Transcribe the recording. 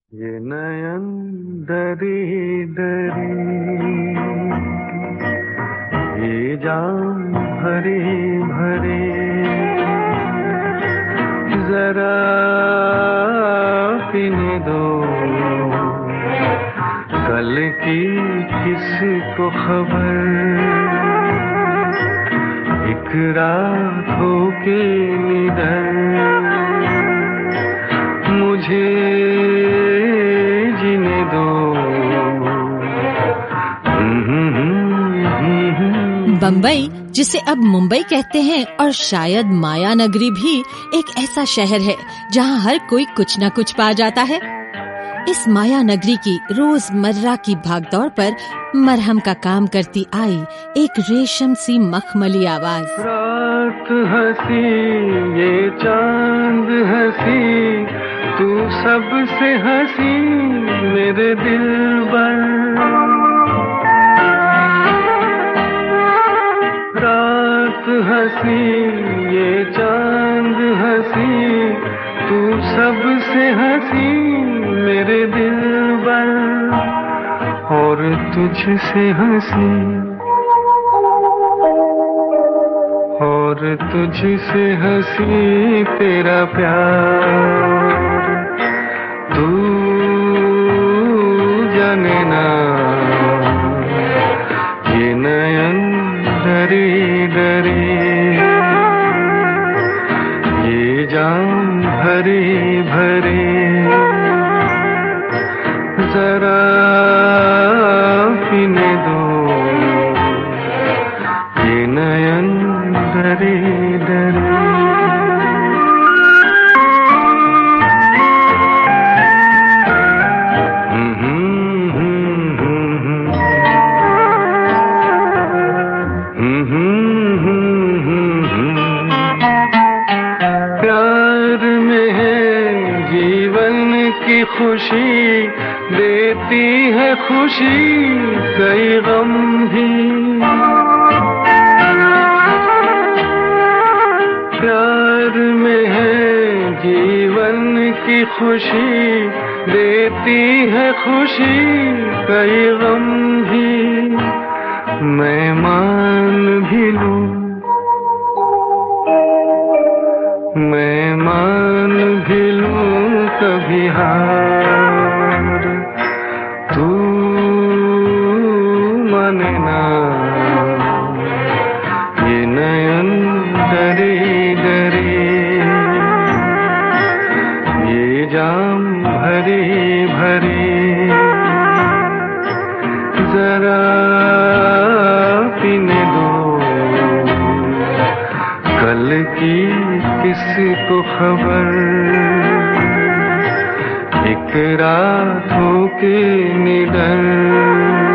ये नयन दरी दरी, ये जाम भरे भरे, जरा पीने दो कल की किसको खबर, एक रात हो के निडर मुझे जीने दो। बम्बई, जिसे अब मुंबई कहते हैं, और शायद माया नगरी भी एक ऐसा शहर है जहां हर कोई कुछ न कुछ पा जाता है। इस माया नगरी की रोजमर्रा की भागदौड़ पर मरहम का काम करती आई एक रेशम सी मखमली आवाज। रात हंसी ये चांद हंसी, तू सबसे हंसी मेरे दिलबर। रात हंसी ये चांद हंसी, तू सबसे हंसी मेरे दिलबर, और तुझसे हंसी, और तुझसे हंसी तेरा प्यार। तू जाने ना ये नयन डरी डरी, ये जाम भरे भरे, जरा पीने दो ये नयन डरी डरी। प्यार में है जीवन की खुशी, देती है खुशी कई गम भी। प्यार में है जीवन की खुशी, देती है खुशी कई गम भी। मैं मान भी लूं, मैं मान भी लूं कभी हार, तू माने ना ये नयन डरी डरी, ये जाम भरे भरे, जरा पीने दो कल की किसको खबर, एक रात हो के निडर।